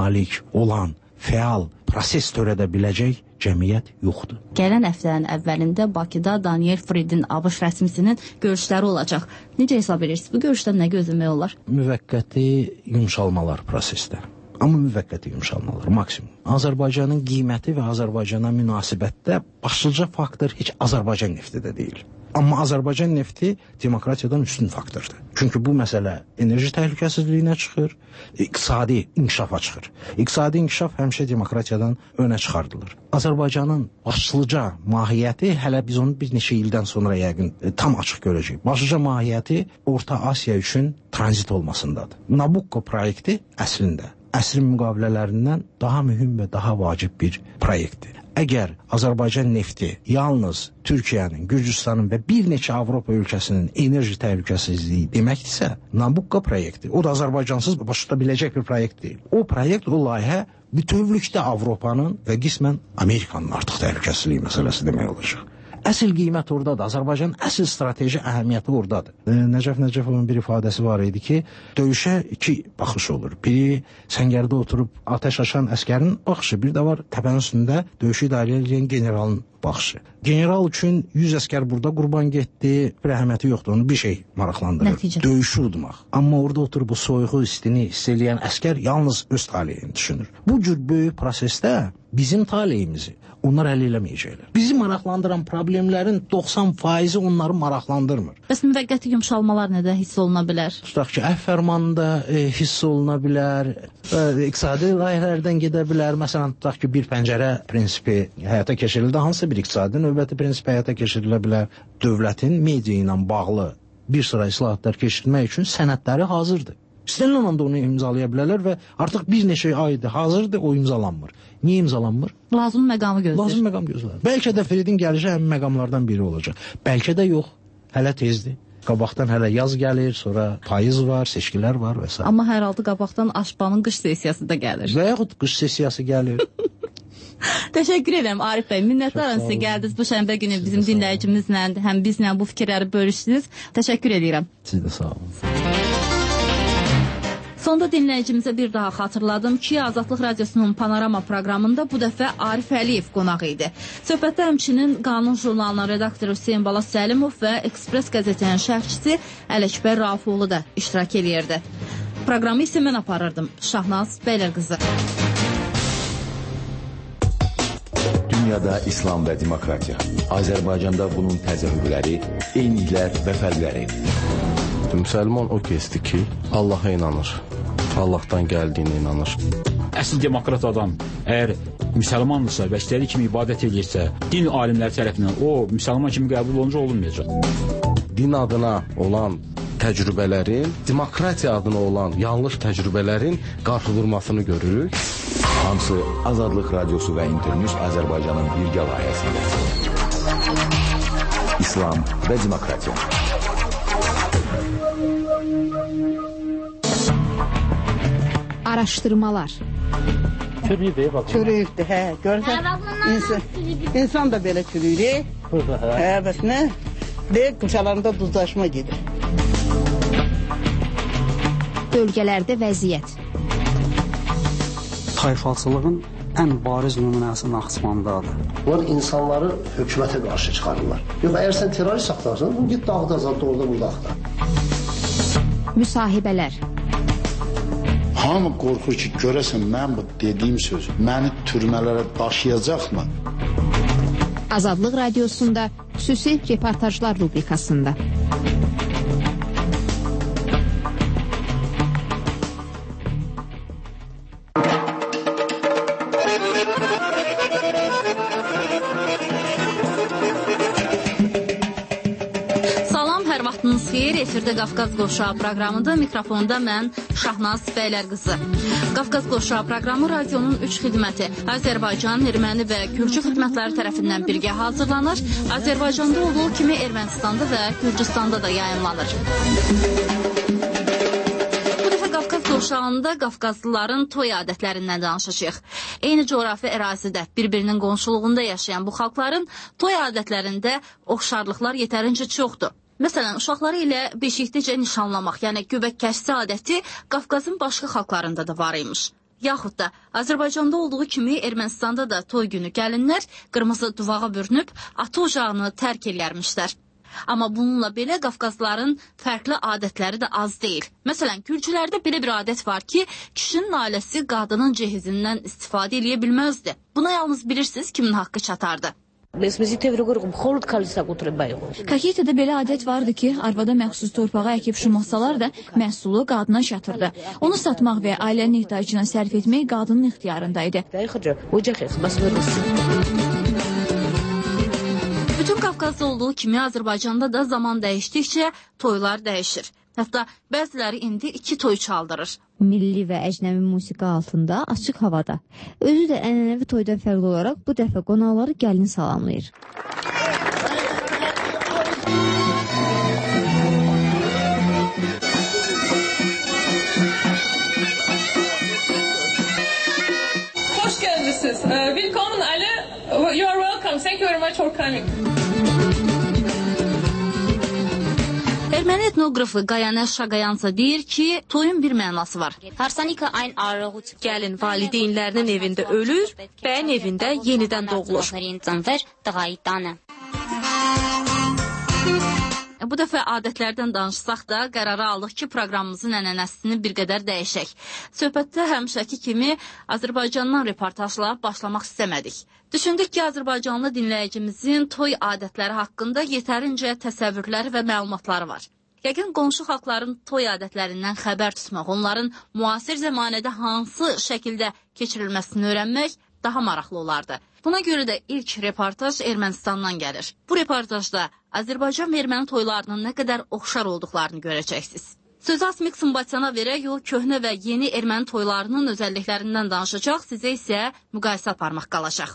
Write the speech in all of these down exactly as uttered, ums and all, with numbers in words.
malik olan, fəal proses törədə biləcək cəmiyyət yoxdur. Gələn həftənin əvvəlində Bakıda Daniel Fridin ABŞ rəsmisinin görüşləri olacaq. Necə hesab edirsiniz? Bu görüşdən nə gözləmək olar? Müvəqqəti yumşalmalar prosesdə. Amma müvəqqəti yumşalmalar, maksimum. Azərbaycanın qiyməti və Azərbaycana münasibətdə başlıca faktor heç Azərbaycan nefti də deyil. Amma Azərbaycan nefti demokratiyadan üstün faktordur. Çünki bu məsələ enerji təhlükəsizliyinə çıxır, iqtisadi inkişafa çıxır. İqtisadi inkişaf həmişə demokratiyadan önə çıxardılır. Azərbaycanın başlıca mahiyyəti, hələ biz onu bir neçə ildən sonra yəqin e, tam açıq görəcəyik. Başlıca mahiyyəti Orta Asiya üçün tranzit olmasındadır. Nabucco proyekti əslində əsrin müqavilələrindən daha mühüm və daha vacib bir proyektdir. Əgər Azərbaycan nefti yalnız Türkiyənin, Gürcüstanın və bir neçə Avropa ölkəsinin enerji təhlükəsizliyi deməkdirsə, Nabucco proyekti, o da Azərbaycansız başa tuta biləcək bir proyekt deyil. O proyekt, o layihə bütövlükdə Avropanın və qismən Amerikanın artıq təhlükəsizliyi məsələsi demək olacaq. Əsl qiymət oradadır. Azərbaycanın əsl strateji əhəmiyyəti oradadır. E, Nəcəf Nəcəfovun bir ifadəsi var idi ki, döyüşə iki baxış olur. Biri səngərdə oturub atəş açan əskərin baxışı, bir də var təpənin üstündə döyüşü idarə edən generalın baxışı. General üçün yüz əskər burada qurban getdi, bir əhəmiyyəti yoxdur, onu bir şey maraqlandırır. Nəticə. Döyüşü udmaq. Amma orada oturub bu soyuğu, istini hiss eləyən əskər yalnız öz taleyini düşünür. Bu cür böyük prosesdə bizim taleyimizi onlar həll eləməyəcəklər. Bizi maraqlandıran problemlərin doxsan faizi onları maraqlandırmır. Bəs müvəqqəti yumşalmalar nədə hiss oluna bilər? Tutaq ki, əf fərmanında e, hiss oluna bilər, e, iqtisadi layihələrdən gedə bilər. Məsələn, tutaq ki, bir pəncərə prinsipi həyata keçirildi. Hansı bir iqtisadi növbəti prinsipi həyata keçirilə bilər? Dövlətin media ilə bağlı bir sıra islahatlar keçirmək üçün sənədləri hazırdır. İstənilən anda onu imzalaya bilərlər və artıq bir neçə aydır hazırdır, o imzalanmır. Niyə imzalanmır? Lazım məqamı gözləyir. Lazım məqam gözləyir. Bəlkə də Fridin gəlişi həmin məqamlardan biri olacaq. Bəlkə də yox, hələ tezdir. Qabaqdan hələ yaz gəlir, sonra payız var, seçkilər var və s. Amma hər halda qabaqdan Aşpanın qış sessiyası da gəlir. Və yaxud qış sessiyası gəlir. Təşəkkür edirəm Arif bəy. Minnətdaram sizə gəldiniz bu şənbə günü bizim dinləyicimizlə, həm bizlə bu fikirləri bölüşdünüz. Təşəkkür edirəm. Siz də sağ olun. Sonda dinləyicimizə bir daha xatırladım ki, Azadlıq Radiosunun Panorama proqramında bu dəfə Arif Əliyev qonaq idi. Söhbətdə həmçinin Qanun jurnalının redaktoru Hüseyin Bala Səlimov və Ekspres qəzetinin şərhçisi Ələkbər Raufoğlu da iştirak edirdi. Proqramı isə mən aparırdım. Şahnaz Bəylərqızı. Dünyada İslam və demokratiya. Azərbaycanda bunun təzahürləri, eyniliklər və fərqləri. Müsəlman o kəsdir ki, Allaha inanır, Allahdan gəldiyinə inanır. Əsl demokrat adam əgər müsəlmandırsa və istədiyi kimi ibadət edirsə, din alimləri tərəfindən o müsəlman kimi qəbul olunca olunmayacaq. Din adına olan təcrübələrin, demokratiya adına olan yanlış təcrübələrin qarşı vurmasını görürük. Hamısı Azadlıq Radiosu və İnternews Azərbaycanın birgə layihəsində. İslam və demokratiya. Araşdırmalar. Çürüyübdür, hə. Görürsən, insan, insan da belə çürüyür. Hə, bəs nə? Deyək, qıçalarında duzlaşma gedir. Bölgələrdə vəziyyət. Tayfalçılığın ən bariz nümunəsi Naxçıvandadır. Onlar insanları hökumətə qarşı çıxarırlar. Yox, əgər sən terrorist axtarsan, bu git dağda azadda orada burada axtar. Müsahibələr. Hamı qorxur ki, görəsən mən bu dediyim söz məni türmələrə daşıyacaqmı? Azadlıq Radiosunda xüsusi reportajlar rubrikasında. Efirdə Qafqaz Qoşağı proqramında mikrofonda mən Şahnaz Bəylərqızı. Qafqaz Qoşağı proqramı radionun üç xidməti Azərbaycan, Erməni və Gürcü xidmətləri tərəfindən birgə hazırlanır. Azərbaycanda olduğu kimi Ermənistanda və Gürcüstanda da yayınlanır. Bu dəfə Qafqaz Qoşağında Qafqazlıların toy adətlərindən danışacağıq. Eyni coğrafi ərazidə bir-birinin qonşuluğunda yaşayan bu xalqların toy adətlərində oxşarlıqlar yetərincə çoxdur. Məsələn, uşaqları ilə beşikdəcə nişanlamaq, yəni göbək kəssi adəti Qafqazın başqa xalqlarında da var imiş. Yaxud da Azərbaycanda olduğu kimi Ermənistanda da toy günü gəlinlər qırmızı duvağa bürünüb atı ocağını tərk eləyərmişlər. Amma bununla belə Qafqazların fərqli adətləri də az deyil. Məsələn, Gürcülərdə belə bir adət var ki, kişinin ailəsi qadının cehizindən istifadə edə bilməzdi. Buna yalnız bilirsiniz kimin haqqı çatardı. Kaketədə belə adət vardı ki, arvada məxsus torpağa əkib şumasalar da məhsulu qadına çatırdı. Onu satmaq və ailənin ehtiyacına sərf etmək qadının ixtiyarındaydı. Bütün Qafqazda olduğu kimi Azərbaycanda da zaman dəyişdikcə toylar dəyişir. Hətta bəziləri indi iki toy çaldırır. Milli və əcnəbi musiqi altında, açıq havada. Özü də ənənəvi toydan fərqli olaraq bu dəfə qonaqları gəlin salamlayır. Hoş geldiniz. Willkommen alle. You are welcome. Thank you very much for coming. Erməni etnoqrafı Qayanə Şaqayansa deyir ki, toyun bir mənası var. Gəlin valideynlərinin evində ölür, bəyin evində yenidən doğulur. Bu dəfə adətlərdən danışsaq da qərara aldıq ki, proqramımızın ənənəsini bir qədər dəyişək. Söhbətdə həmişəki kimi Azərbaycandan reportajla başlamaq istəmədik. Düşündük ki, Azərbaycanlı dinləyicimizin toy adətləri haqqında yetərincə təsəvvürləri və məlumatları var. Yəqin qonşu xalqların toy adətlərindən xəbər tutmaq, onların müasir zəmanədə hansı şəkildə keçirilməsini öyrənmək daha maraqlı olardı. Buna görə də ilk reportaj Ermənistandan gəlir. Bu reportajda Azərbaycan və erməni toylarının nə qədər oxşar olduqlarını görəcəksiniz. Sözü Asmik Sımbatyana verək, o köhnə və yeni erməni toylarının özəlliklərindən danışacaq, sizə isə müqayisə aparmaq qalacaq.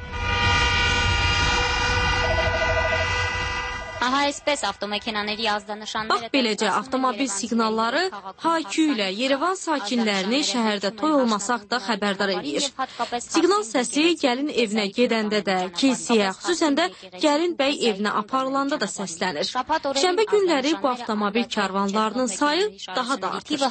Bax beləcə avtomobil siqnalları Hakü ilə Yerevan sakinlərini şəhərdə toy olması haqda xəbərdar edir. Siqnal səsi gəlin evinə gedəndə də, kilsəyə, xüsusən də gəlin bəy evinə aparılanda da səslənir. Şənbə günləri bu avtomobil karvanlarının sayı daha da artır.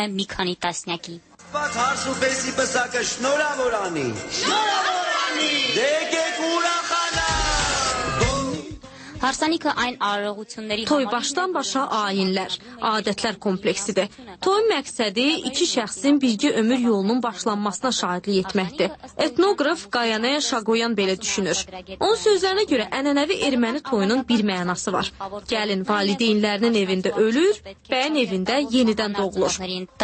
Toy başdan başa ayinlər, adətlər kompleksidir. Toy məqsədi iki şəxsin birgə ömür yolunun başlanmasına şahidlik etməkdir. Etnoqraf Qayanə Şaqoyan belə düşünür. Onun sözlərinə görə ənənəvi erməni toyunun bir mənası var. Gəlin valideynlərinin evində ölür, bəyin evində yenidən doğulur.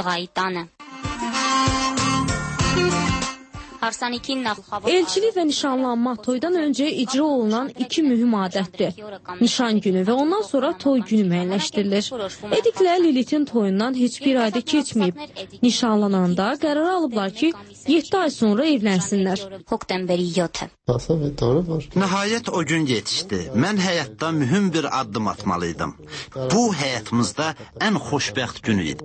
Elçilik və nişanlanma toydan öncə icra olunan iki mühüm adətdir. Nişan günü və ondan sonra toy günü müəyyənləşdirilir. Ediklər Lilitin toyundan heç bir ayda keçməyib. Nişanlananda qərar alıblar ki, yeddi ay sonra evlənsinlər. Nəhayət o gün yetişdi. Mən həyatda mühüm bir addım atmalıydım. Bu həyatımızda ən xoşbəxt günü idi.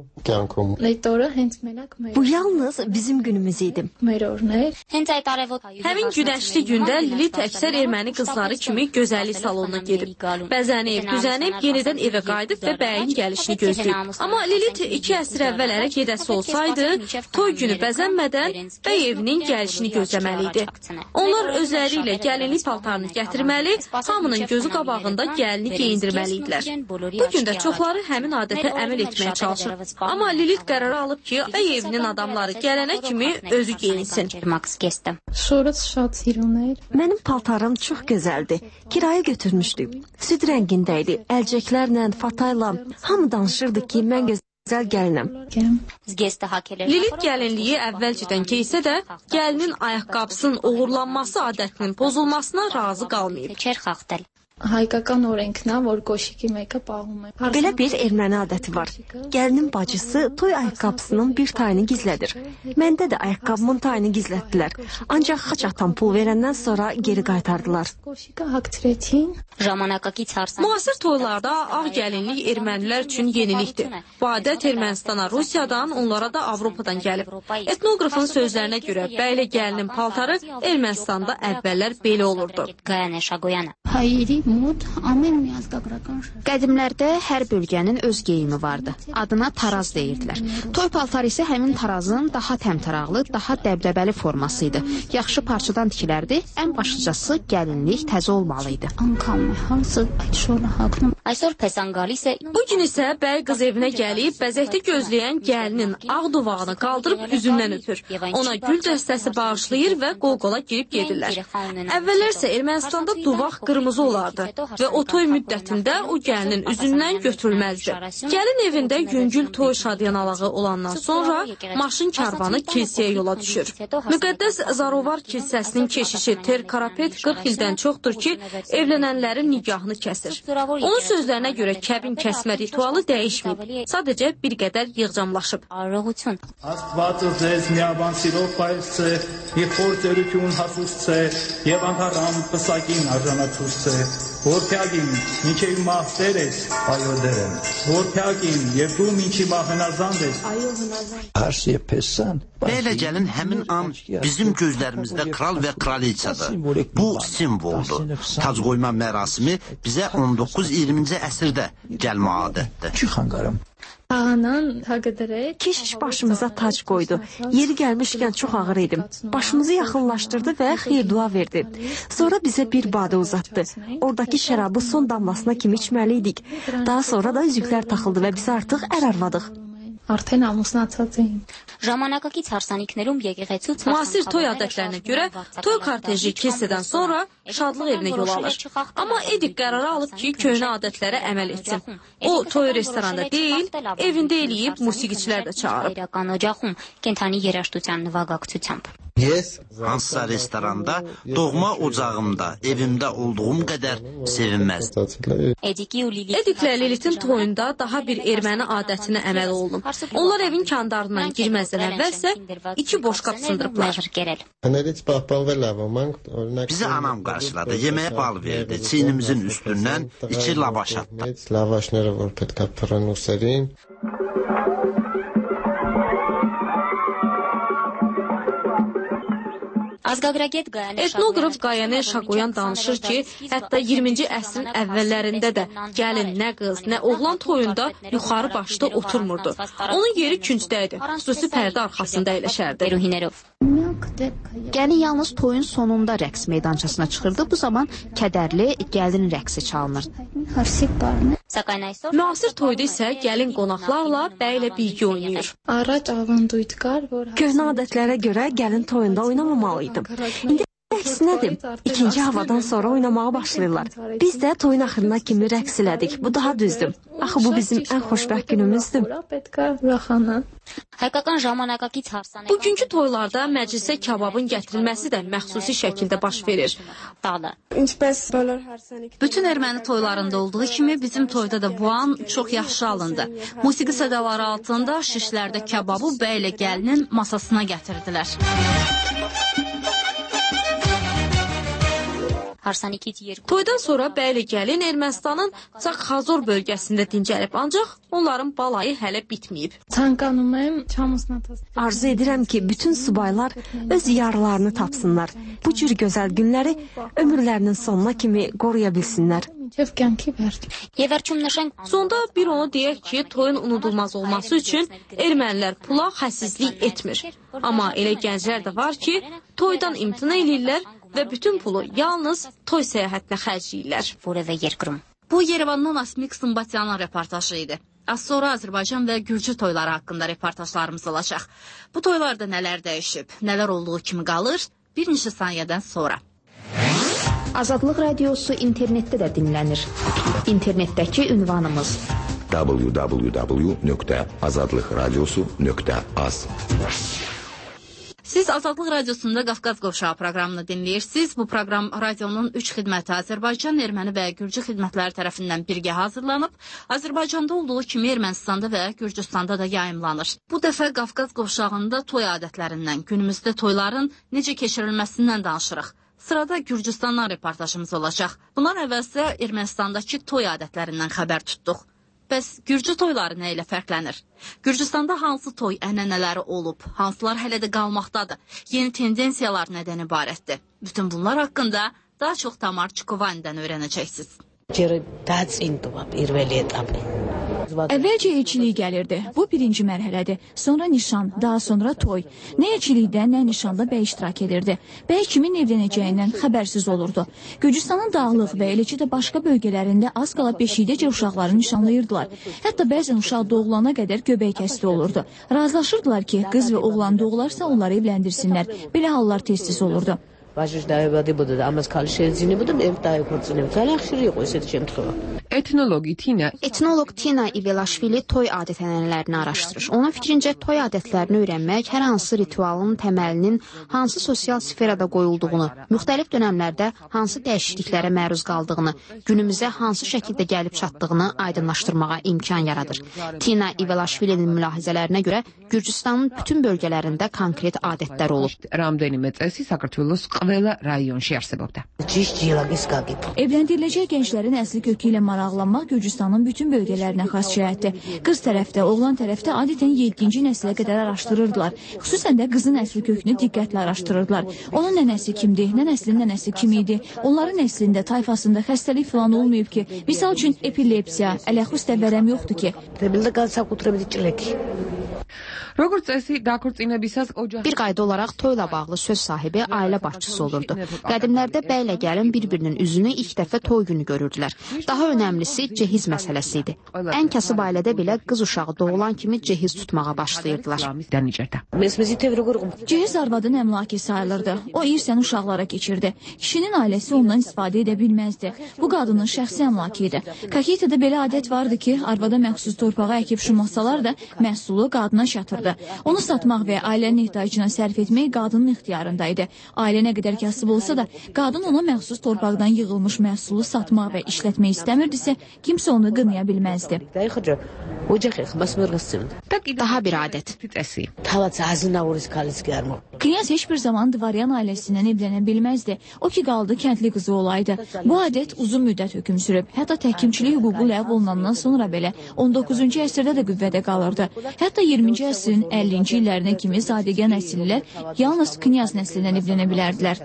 Bu yalnız bizim günümüz idi. Həmin günəşli gündə Lilit əksər erməni qızları kimi gözəllik salonuna gedib. Bəzənib, düzənib, yenidən evə qayıdıb və bəyin gəlişini gözləyib. Amma Lilit iki əsr əvvəl ərə gedəsi olsaydı, toy günü bəzənmədən bəy evinin gəlişini gözləməli idi. Onlar özləri ilə gəlinlik paltarını gətirməli, hamının gözü qabağında gəlini geyindirməli idilər. Bugün də çoxları həmin adətə əməl etməyə çalışır. Amma Lilit qərarı alıb ki, bəy evinin adamları gələnə kimi özü geyinsin. Mənim paltarım çox gözəldir. Kirayə götürmüşdük. Süd rəngində idi. Əlcəklərlə, fatayla hamı danışırdı ki, mən gözəl gəlinəm. Lilit gəlinliyi əvvəlcədən geysə də, gəlinin ayaqqabısının oğurlanması adətinin pozulmasına razı qalmayıb. Հայկական օրենքն է, որ կոշիկի մեկը պահում է. Belə bir erməni adəti var. Gəlinin bacısı toy ayaqqabısının bir tayını gizlədir. Məndə də ayaqqabımın tayını gizlətdilər. Ancaq xaç atan pul verəndən sonra geri qaytardılar. Müasir toylarda ağ gəlinlik ermənilər üçün yenilikdir. Bu adət Ermənistana Rusiyadan, onlara da Avropadan gəlib. Etnoqrafın sözlərinə görə bəylə gəlinin paltarı Ermənistanda əvvəllər belə olurdu. Qədimlərdə hər bölgənin öz geyimi vardı. Adına taraz deyirdilər. Toy paltarı isə həmin tarazın daha təmtəraqlı, daha dəbdəbəli forması idi. Yaxşı parçadan tikilərdi, ən başlıcası gəlinlik təzə olmalı idi. Bu gün isə bəy qız evinə gəlib, bəzəkdə gözləyən gəlinin ağ duvağını qaldırıb üzündən öpür. Ona gül dəstəsi bağışlayır və qol-qola girib gedirlər. Əvvəllər isə Ermənistanda duvaq qırmızı olardı və o toy müddətində o gəlinin üzündən götürülməzdi. Gəlin evində yüngül toy şadyanalığı olandan sonra maşın karvanı kilsəyə yola düşür. Müqəddəs Zarovar kilsəsinin keşişi Ter Karapet qırx ildən çoxdur ki, evlənənlərin nigahını kəsir. Onun sözlərinə görə kəbin kəsmə ritualı dəyişməyib, sadəcə bir qədər yığcamlaşıb. Աստվածը ձեզ միաբան սիրով պայծե, եւ փորձերություն հասուցցե, եւ անդառամ պսակին արժանացուցցե, որ փյագին մինչեւ մահտեր ես, այո դեր եմ, որ փյագին եւ դու մինչի մահնազանդ ես, այո հնազանդ։ Hər şeyə pessən. Belə gəlin həmin an bizim gözlərimizdə kral və kraliçadır. Bu simvoldur. Tac qoyma mərasimi bizə on doqquz iyirminci əsrdə gəlmə adətdir. Çıxanqarım. Keşiş başımıza tac qoydu. Yeri gəlmişkən çox ağır idim. Başımızı yaxınlaşdırdı və xeyir dua verdi. Sonra bizə bir badə uzatdı. Oradakı şərabı son damlasına kimi içməli idik. Daha sonra da üzüklər taxıldı və biz artıq ər arvadıq. Արդեն ամուսնացած էին։ Ժամանակակից հարսանիքներում եկեղեցու Müasir toy adətlərinə görə toy korteji kilsədən sonra şadlıq evinə yol alır. Amma Edik qərarı alıb ki, köhnə adətlərə əməl etsin. O toyu restoranda deyil, evində eləyib musiqiçilər də çağırıb. Օջախում կենթանի երաժշտության նվագակցությամբ։ Yes. Hansısa restoranda, doğma ocağımda, evimdə olduğum qədər sevinməzdim. Ediklə Lilitin toyunda daha bir erməni adətinə əməl olunub. Onlar evin kandarından girməzdən əvvəlsə iki boşqab sındırıblar. Bizi anam qarşıladı, yeməyə bal verdi, çiynimizin üstündən iki lavaş atdı. Etnoqraf Qayane Şakoyan danışır ki, hətta iyirminci əsrin əvvəllərində də gəlin nə qız, nə oğlan toyunda yuxarı başda oturmurdu. Onun yeri küncdə idi, xüsusi pərdə arxasında əyləşərdi. Gəlin yalnız toyun sonunda rəqs meydançasına çıxırdı. Bu zaman kədərli gəlin rəqsi çalınır. Müasir toyda isə gəlin qonaqlarla bəylə bilgi oynayır. Köhnə adətlərə görə gəlin toyunda oynamamalıydım. İndi əksinədir. İkinci havadan sonra oynamağa başlayırlar. Biz də toyun axırına kimi rəqs elədik. Bu daha düzdür. Axı bu bizim ən xoşbəxt günümüzdür. Bugünkü toylarda məclisə kababın gətirilməsi də məxsusi şəkildə baş verir. Bütün erməni toylarında olduğu kimi bizim toyda da bu an çox yaxşı alındı. Musiqi sədaları altında şişlərdə kababı bəylə gəlinin masasına gətirdilər. Toydan sonra bəyli gəlin Ermənistanın Çaxazor bölgəsində dincəlib, ancaq onların balayı hələ bitməyib. Arzu edirəm ki, bütün subaylar öz yarlarını tapsınlar. Bu cür gözəl günləri ömürlərinin sonuna kimi qoruya bilsinlər. Sonda bir onu deyək ki, toyun unudulmaz olması üçün ermənilər pula xəsislik etmir. Amma elə gənclər də var ki, toydan imtina eləyirlər və bütün pulu yalnız toy səyahətinə xərcləyirlər. Bu Yerevandan Asmik Sımbatyanın reportajı idi. Az sonra Azərbaycan və Gürcü toyları haqqında reportajlarımız olacaq. Bu toylarda nələr dəyişib, nələr olduğu kimi qalır, bir neçə saniyədən sonra. Azadlıq radiosu internetdə də dinlənir. İnternetdəki ünvanımız w w w nöqtə azadlıq radiosu nöqtə az. Siz Azadlıq Radiosunda Qafqaz Qovşağı proqramını dinləyirsiniz. Bu proqram radionun üç xidməti Azərbaycan, Erməni və Gürcü xidmətləri tərəfindən birgə hazırlanıb. Azərbaycanda olduğu kimi Ermənistanda və Gürcüstanda da yayımlanır. Bu dəfə Qafqaz Qovşağında toy adətlərindən, günümüzdə toyların necə keçirilməsindən danışırıq. Sırada Gürcüstandan reportajımız olacaq. Bundan əvvəlsə Ermənistandakı toy adətlərindən xəbər tutduq. Bəs Gürcü toyları nə ilə fərqlənir? Gürcüstanda hansı toy ənənələri olub, hansılar hələ də qalmaqdadır? Yeni tendensiyalar nədən ibarətdir? Bütün bunlar haqqında daha çox Tamar Çukovani'dən öyrənəcəksiniz. Əvvəlcə elçilik gəlirdi. Bu birinci mərhələdir. Sonra nişan, daha sonra toy. Nə elçilikdə, nə nişanda bəy iştirak edirdi. Bəy kimin evlənəcəyindən xəbərsiz olurdu. Gürcüstanın dağlıq və eləcə də başqa bölgələrində az qala beşikdəcə uşaqları nişanlayırdılar. Hətta bəzən uşaq doğulana qədər göbək kəsdi olurdu. Razılaşırdılar ki, qız və oğlan doğularsa onları evləndirsinlər. Belə hallar tez-tez olurdu. Etnologi Tina Etnoloq Tina İvelaşvili toy adət-ənənələrini araşdırır. Onun fikrincə toy adətlərini öyrənmək hər hansı ritualın təməlinin hansı sosial sferada qoyulduğunu, müxtəlif dönəmlərdə hansı dəyişikliklərə məruz qaldığını, günümüzə hansı şəkildə gəlib çatdığını aydınlaşdırmağa imkan yaradır. Tina İvelaşvilinin mülahizələrinə görə Gürcüstanın bütün bölgələrində konkret adətlər olub. რამდენიმე წესი საქართველოს ყველა რაიონში არსებობდა. Evləndiriləcək gənclərin əsli kökü ilə maraqlanmaq Gürcüstanın bütün bölgələrinə xas cəhətdir. Qız tərəfdə, oğlan tərəfdə adətən yeddinci nəslə qədər araşdırırdılar. Xüsusən də qızın əsli kökünü diqqətlə araşdırırdılar. Onun nənəsi kimdir, nənəsinin nənəsi kim idi, onların nəslində, tayfasında xəstəlik falan olmayıb ki, misal üçün epilepsiya, ələxüstə vərəm yoxdur ki. Როგორც წესი, დაქორწინებისას ოჯახი Bir qayda olaraq toyla bağlı söz sahibi ailə başçısı olurdu. Qədimlərdə bəylə gəlin bir-birinin üzünü ilk dəfə toy günü görürdülər. Daha önəmlisi cehiz məsələsi idi. Ən kasıb ailədə belə qız uşağı doğulan kimi cehiz tutmağa başlayırdılar. Cehiz arvadın əmlaki sayılırdı. O irsən uşaqlara keçirdi. Kişinin ailəsi ondan istifadə edə bilməzdi. Bu qadının şəxsi əmlaki idi. Kakitədə belə adət vardı ki, arvada məxsus torpağa əkib şumasalar da məhsulu qadına çatırdı. Onu satmaq və ailənin ehtiyacına sərf etmək qadının ixtiyarında idi. Ailə nə qədər kasıb olsa da, qadın ona məxsus torpaqdan yığılmış məhsulu satmaq və işlətmək istəmirdisə, kimsə onu qınaya bilməzdi. Daha bir adət. Knyaz heç bir zaman Dvaryan ailəsindən evlənə bilməzdi. O ki qaldı kəndli qızı olaydı. Bu adət uzun müddət hökm sürüb. Hətta təhkimçilik hüququ ləğv olunandan sonra belə on doqquzuncu əsrdə də qüvvədə qalırdı. Hətta iyirminci əsrin əllinci illərinə kimi zadəgən nəsillər yalnız knyaz nəslindən evlənə bilərdilər.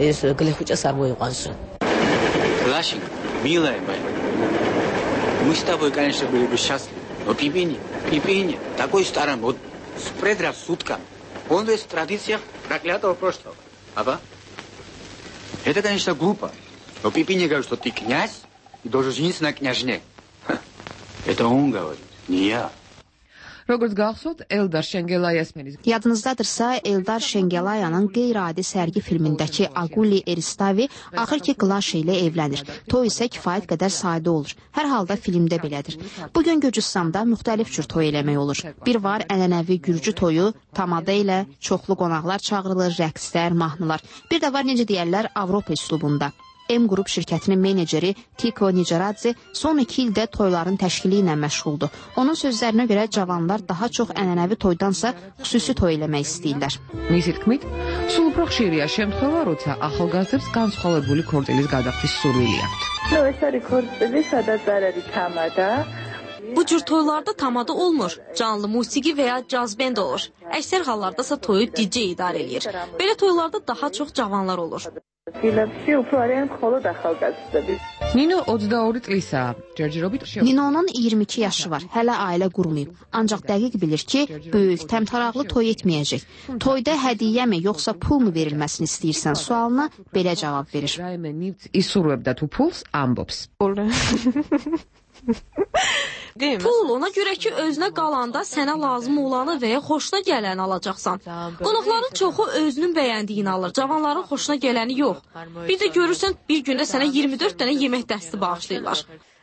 Лашенька, милая моя, мы с тобой, конечно, были бы счастливы, но Пипини, Пипини, такой старый, вот с предрассудком, он весь в традициях проклятого прошлого. Ага. Это, конечно, глупо, но Пипини говорит, что ты князь и должен жениться на княжне. Ха. Это он говорит, не я. Როგორც გახსოვთ, Eldar Şengelayasmenis. Yadınızdadırsa, Eldar Şengelayanın qeyri-adi sərgi filmindəki Aguli Eristavi axır ki Qlaşe ilə evlənir. Toy isə kifayət qədər sadə olur. Hər halda filmdə belədir. Bugün Gürcüstanda müxtəlif cür toy eləmək olur. Bir var ənənəvi gürcü toyu, tamada ilə çoxlu qonaqlar çağırılır, rəqslər, mahnılar. Bir də var necə deyərlər Avropa üslubunda. M Qrup şirkətinin meneceri Tiko Nicaradze son iki ildə toyların təşkili ilə məşğuldur. Onun sözlərinə görə cavanlar daha çox ənənəvi toydansa xüsusi toy eləmək istəyirlər. მისი თქმით, სულ უფრო ხშირია შემთხვევა, როცა ახალგაზრდებს განსხვავებული ქორწილის გადახდის სურვილი აქვთ. ნუ ეს არის ქორწილი, სადაც არ არის თამადა. Bu cür toylarda tamada olmur. Canlı musiqi və ya caz bend olur. Əksər hallardasa toyu D J idarə edir. Belə toylarda daha çox cavanlar olur. Nino otuz iki წლისაა. ჯერჯერობით Nino'nun iyirmi iki yaşı var. Hələ ailə qurmayıb. Ancaq dəqiq bilir ki, böyük, təmtaraqlı toy etməyəcək. Toyda hədiyyəmi yoxsa pul mu verilməsini istəyirsən sualına belə cavab verir. ისურვებდა თუ ფულს ამბობს. Pul ona görə ki, özünə qalanda sənə lazım olanı və ya xoşuna gələni alacaqsan. Qonaqların çoxu özünün bəyəndiyini alır, cavanların xoşuna gələni yox. Bir də görürsən, bir gündə sənə iyirmi dörd dənə yemək dəsti bağışlayırlar.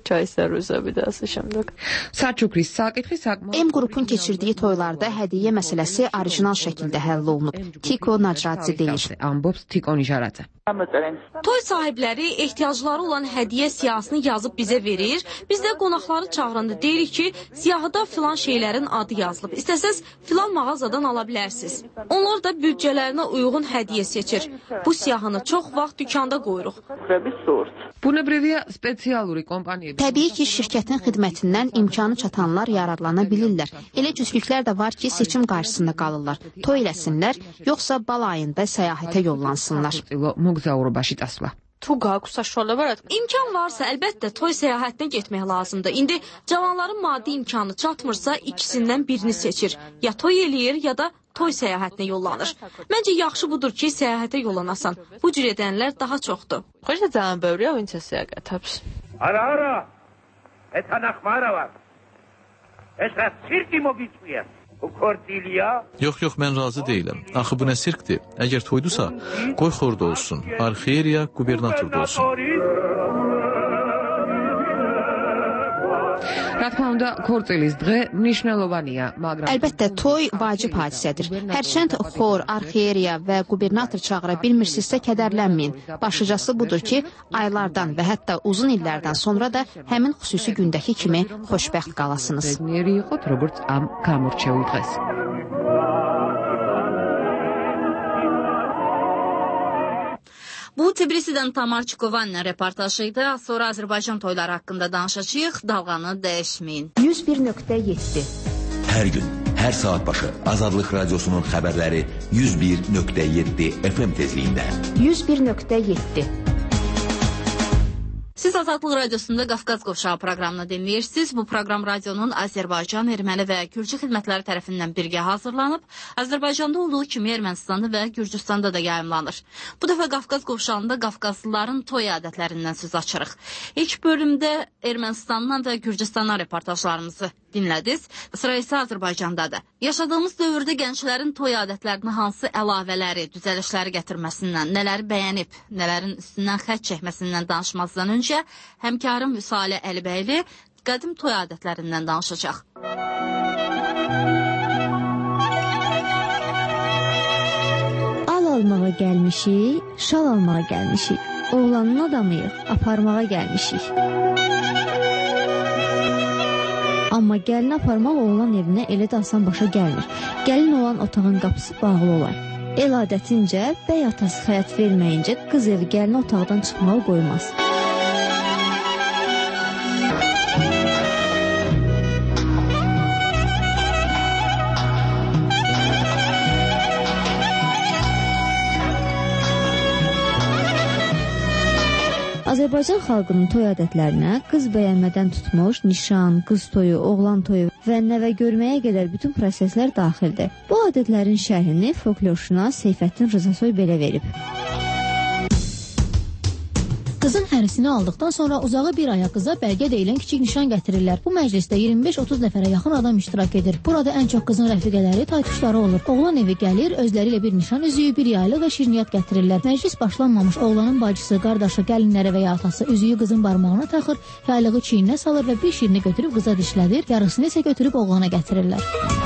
საჩუქრის საკითხი საკმაოდ M qrupun keçirdiyi toylarda hədiyyə məsələsi orijinal şəkildə həll olunub. Tiko Najradze deyir. Ambops Tiko Nijaradze. Toy sahibləri ehtiyacları olan hədiyyə siyahısını yazıb bizə verir. Biz də qonaqları çağıranda deyirik ki, siyahıda filan şeylərin adı yazılıb. İstəsəz filan mağazadan ala bilərsiniz. Onlar da büdcələrinə uyğun hədiyyə seçir. Bu siyahını çox vaxt dükanda qoyuruq. Bunibrevia spesialuri kompaniya. Təbii ki, şirkətin xidmətindən imkanı çatanlar yararlana bilirlər. Elə cütlüklər də var ki, seçim qarşısında qalırlar. Toy eləsinlər, yoxsa bal ayında səyahətə yollansınlar. İmkan varsa əlbəttə toy səyahətinə getmək lazımdır. İndi cavanların maddi imkanı çatmırsa ikisindən birini seçir. Ya toy eləyir, ya da toy səyahətinə yollanır. Məncə yaxşı budur ki, səyahətə yollanasan. Bu cür edənlər daha çoxdur. Ara ara. Etanak mara var. Esra sirki mo geçmiyor. Bu Cordelia. Yox, yox, mən razı deyiləm. Axı bu nə sirkdir? Əgər toydusa, qoy xorda olsun. Arxiyeriya qubernatorda olsun. Რა თქმა უნდა, ქორწილის დღე მნიშვნელოვანია, მაგრამ Əlbəttə toy vacib hadisədir. Hərçənd xor, arxiyeriya və qubernator çağıra bilmirsinizsə kədərlənməyin. Başlıcası budur ki, aylardan və hətta uzun illərdən sonra da həmin xüsusi gündəki kimi xoşbəxt qalasınız. იყოთ, როგორც ამ გამორჩეულ დღეს. Bu Tbilisi'dən Tamar Çikovanın reportajıydı. Sonra Azərbaycan toyları haqqında danışacağıq. Dalğanı dəyişməyin. yüz bir nöqtə yeddi. Hər gün, hər saat başı Azadlıq Radiosunun xəbərləri yüz bir nöqtə yeddi F M tezliyində. yüz bir nöqtə yeddi. Siz Azadlıq Radiosunda Qafqaz Qovşağı proqramını dinləyirsiniz. Bu proqram radionun Azərbaycan, Erməni və Gürcü xidmətləri tərəfindən birgə hazırlanıb. Azərbaycanda olduğu kimi Ermənistanda və Gürcüstanda da yayımlanır. Bu dəfə Qafqaz Qovşağında Qafqazlıların toy adətlərindən söz açırıq. İlk bölümdə Ermənistandan və Gürcüstandan reportajlarımızı dinlədiniz. Sıra isə Azərbaycandadır. Yaşadığımız dövrdə gənclərin toy adətlərini hansı əlavələri, düzəlişləri gətirməsindən, nələri bəyənib, nələrin üstündən xətt çəkməsindən danışmazdan öncə həmkarım Vüsalə Əlibəyli qədim toy adətlərindən danışacaq. Al almağa gəlmişik, şal almağa gəlmişik. Oğlanın adamıyıq, aparmağa gəlmişik. Amma gəlin aparmaq oğlan evinə elə də asan başa gəlmir. Gəlin olan otağın qapısı bağlı olar. El adətincə, bəy atası xəyat verməyincə qız evi gəlini otaqdan çıxmağı qoymaz. Azərbaycan xalqının toy adətlərinə qız bəyənmədən tutmuş, nişan, qız toyu, oğlan toyu və nəvə görməyə qədər bütün proseslər daxildir. Bu adətlərin şərhini folklorşünas Seyfəddin Rızasoy belə verib. Qızın hərisini aldıqdan sonra uzağı bir aya qıza bəlgə deyilən kiçik nişan gətirirlər. Bu məclisdə iyirmi beş otuz nəfərə yaxın adam iştirak edir. Burada ən çox qızın rəfiqələri, taytuşları olur. Oğlan evi gəlir, özləri ilə bir nişan üzüyü, bir yaylıq və şirniyyat gətirirlər. Məclis başlanmamış oğlanın bacısı, qardaşı, gəlinləri və ya atası üzüyü qızın barmağına taxır, yaylığı çiyninə salır və bir şirini götürüb qıza dişlədir, yarısını isə götürüb oğlana gətirirlər.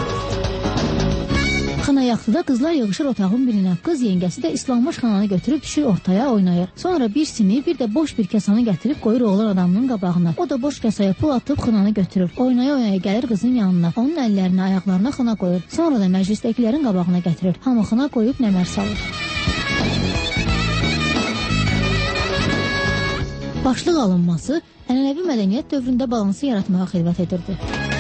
Xana yaxtıda qızlar yığışır otağın birinə. Qız yengəsi də islanmış xananı götürüb düşür ortaya oynayır. Sonra bir sini, bir də boş bir kasanı gətirib qoyur oğlan adamının qabağına. O da boş kasaya pul atıb xananı götürür. Oynaya oynaya gəlir qızın yanına. Onun əllərini, ayaqlarına xana qoyur. Sonra da məclisdəkilərin qabağına gətirir. Hamı xana qoyub nəmər salır. Başlıq alınması ənənəvi mədəniyyət dövründə balansı yaratmağa xidmət edirdi.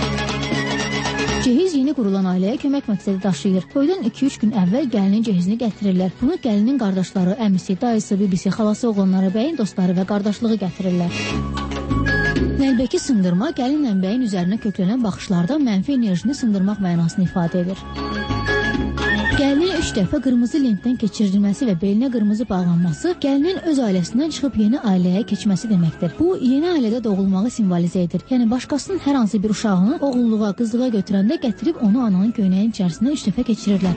Cehiz yeni qurulan ailəyə kömək məqsədi daşıyır. Toydan iki üç gün əvvəl gəlinin cehizini gətirirlər. Bunu gəlinin qardaşları, əmisi, dayısı, bibisi, xalası oğlanları, bəyin dostları və qardaşlığı gətirirlər. Nəlbəki sındırma gəlinlə bəyin üzərinə köklənən baxışlarda mənfi enerjini sındırmaq mənasını ifadə edir. Gəlinin üç dəfə qırmızı lentdən keçirilməsi və belinə qırmızı bağlanması gəlinin öz ailəsindən çıxıb yeni ailəyə keçməsi deməkdir. Bu, yeni ailədə doğulmağı simvolizə edir. Yəni, başqasının hər hansı bir uşağını oğulluğa, qızlığa götürəndə gətirib onu ananın köynəyin içərisindən üç dəfə keçirirlər.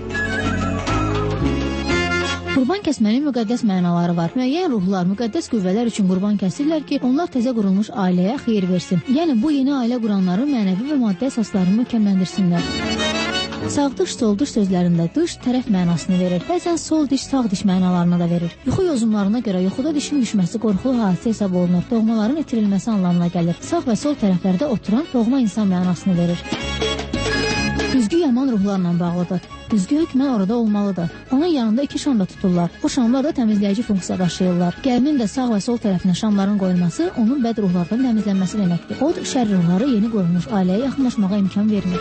Qurban kəsmənin müqəddəs mənaları var. Müəyyən ruhlar, müqəddəs qüvvələr üçün qurban kəsirlər ki, onlar təzə qurulmuş ailəyə xeyir versin. Yəni, bu yeni ailə quranların mənəvi və maddi əsaslarını mükəmməldirsinlər. Sağ dış, sol dış sözlərində dış tərəf mənasını verir. Bəzən sol diş, sağ diş mənalarını da verir. Yuxu yozumlarına görə yuxuda dişin düşməsi qorxulu hadisə hesab olunur. Doğmaların itirilməsi anlamına gəlir. Sağ və sol tərəflərdə oturan doğma insan mənasını verir. Düzgü yaman ruhlarla bağlıdır. Düzgü hökmən orada olmalıdır. Onun yanında iki şam da tuturlar. Bu şamlar da təmizləyici funksiya daşıyırlar. Gəlinin də sağ və sol tərəfinə şamların qoyulması onun bəd ruhlardan təmizlənməsi deməkdir. Od şər ruhları yeni qoyulmuş ailəyə yaxınlaşmağa imkan vermir.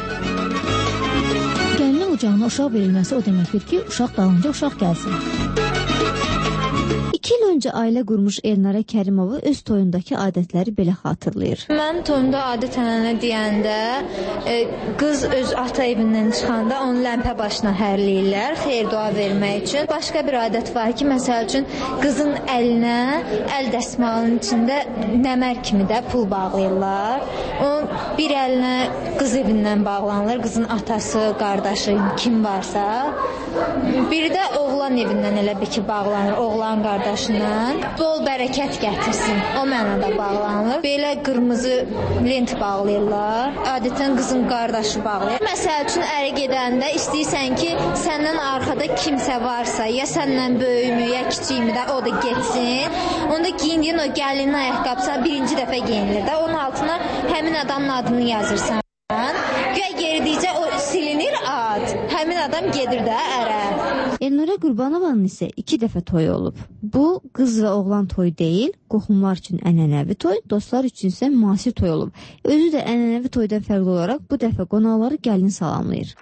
Gəlinin ocağına uşaq verilməsi o deməkdir ki, uşaq dalınca uşaq gəlsin. İki il öncə ailə qurmuş Elnara Kərimova öz toyundakı adətləri belə xatırlayır. Mən toyumda adət-ənənə deyəndə e, qız öz ata evindən çıxanda onu ləmpə başına hərləyirlər, xeyir dua vermək üçün. Başqa bir adət var ki, məsəl üçün qızın əlinə əl dəsmalının içində nəmər kimi də pul bağlayırlar. Onun bir əlinə qız evindən bağlanılır, qızın atası, qardaşı, kim varsa. Biri də oğlan evindən elə bir ki bağlanır, oğlan qardaşından. Bol bərəkət gətirsin, o mənada bağlanır. Belə qırmızı lent bağlayırlar. Adətən qızın qardaşı bağlayır. Məsəl üçün ərə gedəndə istəyirsən ki, səndən arxada kimsə varsa, ya səndən böyümü, ya kiçiyimi də o da getsin. Onda giyindiyin o gəlinin ayaqqabısı birinci dəfə geyinilir də, onun altına həmin adamın adını yazırsan. Göy geridikcə o silinir ad. Həmin adam gedir də ərə. Elnara Qurbanovanın isə iki dəfə toyu olub. Bu, qız və oğlan toyu deyil, qohumlar üçün ənənəvi toy, dostlar üçün isə müasir toy olub. Özü də ənənəvi toydan fərqli olaraq bu dəfə qonaqları gəlin salamlayır.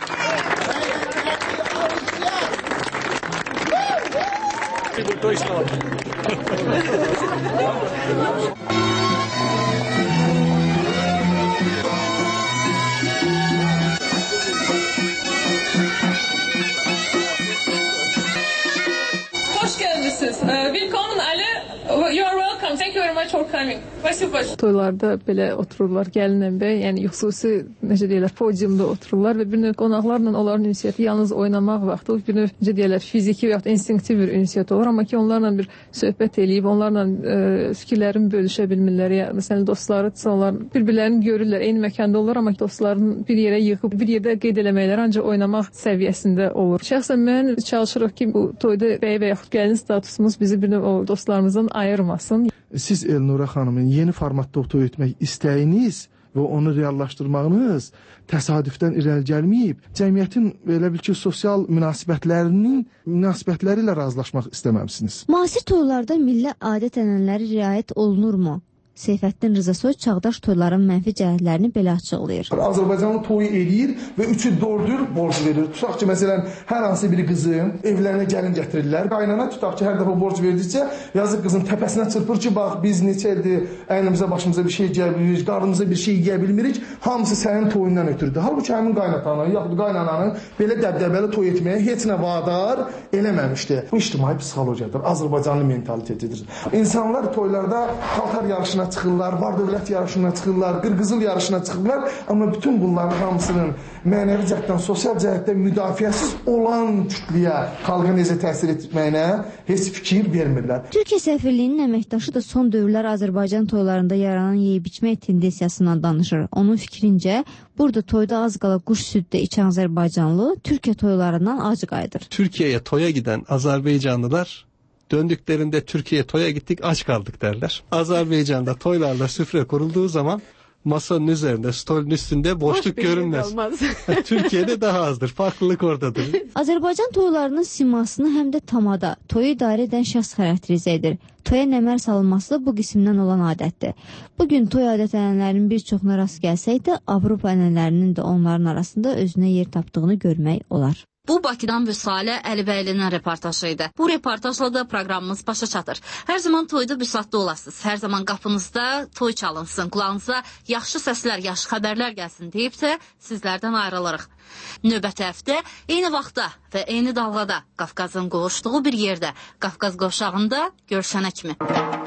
Willkommen alle. You are welcome. Thank you very much for coming. Toylarda belə otururlar gəlinlə bəy, yəni xüsusi necə deyirlər, podiumda otururlar və bir növ qonaqlarla onların ünsiyyəti yalnız oynamaq vaxtı, bir növ necə deyirlər, fiziki və ya instinktiv bir ünsiyyət olur, amma ki onlarla bir söhbət eləyib, onlarla e, fikirlərini bölüşə bilmirlər. Ya, məsələn dostlarıdsa onlar bir-birlərini görürlər, eyni məkanda olur, amma dostlarını bir yerə yığıb bir yerdə qeyd eləməklər ancaq oynamaq səviyyəsində olur. Şəxsən mən çalışırıq ki, bu toyda bəy və yaxud gəlin statusumuz bizi bir növ o dostlarımızdan ayırmasın. Siz Elnura xanımın yeni formatda toy etmək istəyiniz və onu reallaşdırmağınız təsadüfdən irəli gəlməyib, cəmiyyətin elə bil ki, sosial münasibətlərinin münasibətləri ilə razılaşmaq istəməmsiniz. Müasir toylarda milli adət-ənənələri riayət olunurmu? Seyfəddin Rızasoy çağdaş toyların mənfi cəhətlərini belə açıqlayır. Azərbaycanlı toyu eləyir və üçü dördür borc verir. Tutaq ki, məsələn, hər hansı bir qızı evlərinə gəlin gətirirlər. Qaynana tutaq ki, hər dəfə borc verdikcə yazıq qızın təpəsinə çırpır ki, bax, biz neçə ildir əynimizə, başımıza bir şey yeyə bilirik, qarnımıza bir şey yeyə bilmirik, hamısı sənin toyundan ötürdür. Halbuki həmin qaynatanı, yaxud qaynananın belə dəbdəbəli toy etməyə heç nə vadar eləməmişdi. Bu ictimai psixologiyadır, Azərbaycanlı mentalitetidir. İnsanlar toylarda paltar yarışına çıxırlar, var dövlət yarışına çıxırlar, qırqızıl yarışına çıxırlar, amma bütün bunların hamısının mənəvi cəhətdən, sosial cəhətdən müdafiəsiz olan kütləyə, xalqa necə təsir etməyinə heç fikir vermirlər. Türkiyə səfirliyinin əməkdaşı da son dövrlər Azərbaycan toylarında yaranan yeyib-içmək tendensiyasından danışır. Onun fikrincə, burada toyda az qala quş süddə içən Azərbaycanlı Türkiyə toylarından acı qayıdır. Türkiye'ye toya giden Azerbaycanlılar döndüklerinde Türkiye'ye toya gittik aç kaldık derler. Azerbaycan'da toylarla süfre kurulduğu zaman masanın üzerinde, stolun üstünde boşluk görünmez. Türkiye'de daha azdır. Farklılık oradadır. Azərbaycan toylarının simasını həm də tamada, toyu idarə edən şəxs xarakterizə edir. Toya nəmər salınması bu qismdən olan adətdir. Bugün toy adət-ənənələrinin bir çoxuna rast gəlsək də, Avropa ənənələrinin də onların arasında özünə yer tapdığını görmək olar. Bu Bakıdan Vüsalə Əlibəylinin reportajı idi. Bu reportajla da proqramımız başa çatır. Hər zaman toyda büsatda olasınız. Hər zaman qapınızda toy çalınsın. Qulağınıza yaxşı səslər, yaxşı xəbərlər gəlsin deyibsə, sizlərdən ayrılırıq. Növbəti həftə eyni vaxtda və eyni dalğada Qafqazın qovuşduğu bir yerdə, Qafqaz qovşağında görüşənə kimi.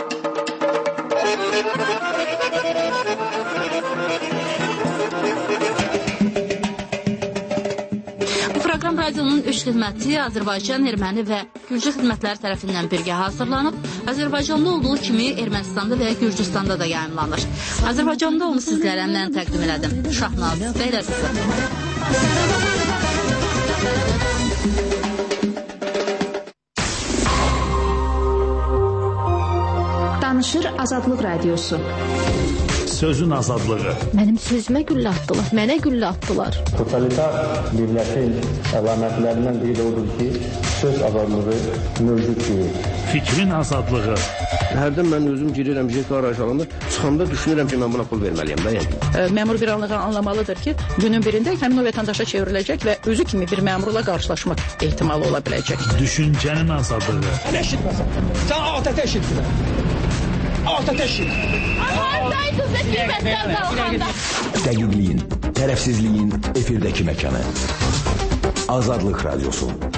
Proqram radionun üç xidməti Azərbaycan, Erməni və Gürcü xidmətləri tərəfindən birgə hazırlanıb, Azərbaycanda olduğu kimi Ermənistanda və Gürcüstanda da yayımlanır. Azərbaycanda onu sizlərə mən təqdim elədim. Şahnaz Beyləzisi. Danışır Azadlıq Radiosu. sözün azadlığı. Mənim sözümə güllə atdılar, mənə güllə atdılar. Totalitar dövlətin əlamətlərindən biri odur ki, söz azadlığı mövcud deyil. Fikrin azadlığı. Hərdən mən özüm girirəm jet arayış alanda, çıxanda düşünürəm ki, mən buna pul verməliyəm da yəni. Məmur bir anlığa anlamalıdır ki, günün birində həmin o vətəndaşa çevriləcək və özü kimi bir məmurla qarşılaşmaq ehtimalı ola biləcək. Düşüncənin azadlığı. Sən eşitməsən. Sən altı eşitdin. Altı eşitdin. Haradaydınız və qiymətlər qalxanda? Dəqiqliyin, tərəfsizliyin efirdəki məkanı. Azadlıq Radyosu.